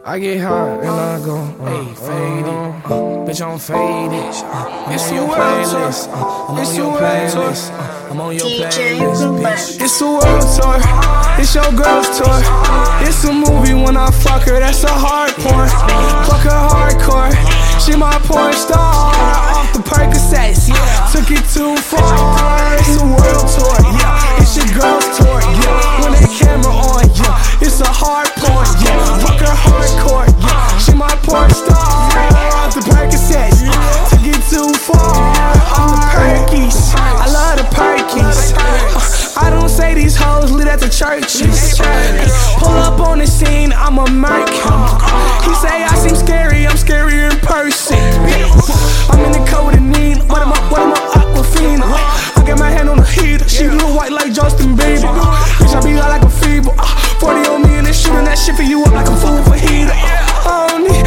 I get hot and I go, Hey, faded, bitch, I'm faded. it's a world tour. It's a world tour. I'm on your playlist, bitch. It's a world tour. It's your girl's tour. It's a movie when I fuck her. That's a hard porn. Fuck her hardcore. She my porn star. Off the Percocets, took it too far. It's a world tour. Yeah, it's your girl's tour. Yeah, when they camera on. Yeah, it's a hard porn. Yeah, fuck her hardcore. Yeah, she my porn star. Off the Percocets, took it too far. Off the Perkies, I love the Perkies. I don't say these hoes live at the churches. Pull up on the scene, I'm a merc. He say I seem scary, I'm scarier in person. I'm in the codeine, what am I, Aquafina? I got my hand on the heater, she look white like Justin Bieber. Bitch, I be hot like a fever. 40 on me and they shooting that shit for you up like a fool for heater. I don't need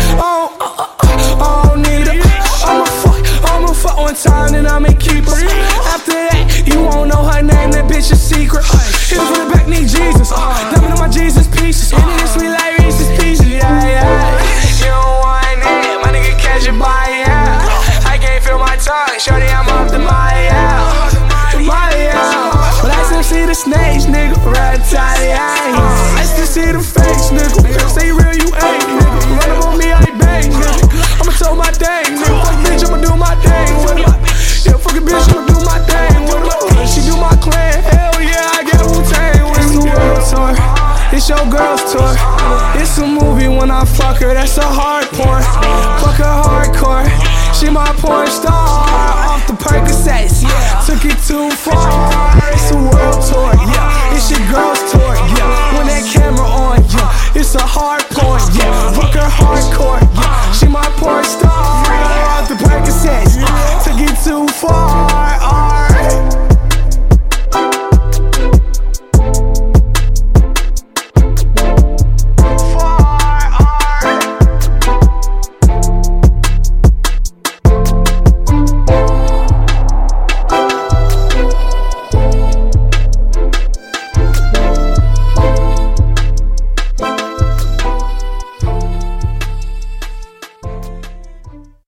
it. I'ma fuck one time and I'ma keep her. After that, you won't know her name, that bitch is secret. Hit it from the back, need Jesus. Diamond on my Jesus pieces. And it is sweet like Reese's Pieces. Yeah. You don't want it, my nigga catch it by I can't feel my tongue, shorty, I'm off the Maya. But I still see the snakes, nigga. I still see the fakes, nigga. Stay real, you ain't, nigga. Run up on me, I ain't bang, nigga. I'ma tell my thing, nigga. Fuck bitch, I'ma do my thing with her. Yeah, fuck a bitch, I'ma do my thing with her. She do my clan, hell yeah, I get Wu-Tang with her. It's a world tour, it's your girl's tour. It's a movie when I fuck her, that's a hard porn. Fuck her hardcore, she my porn star. Off the Percocets, took it too far. It's a world tour, it's your girl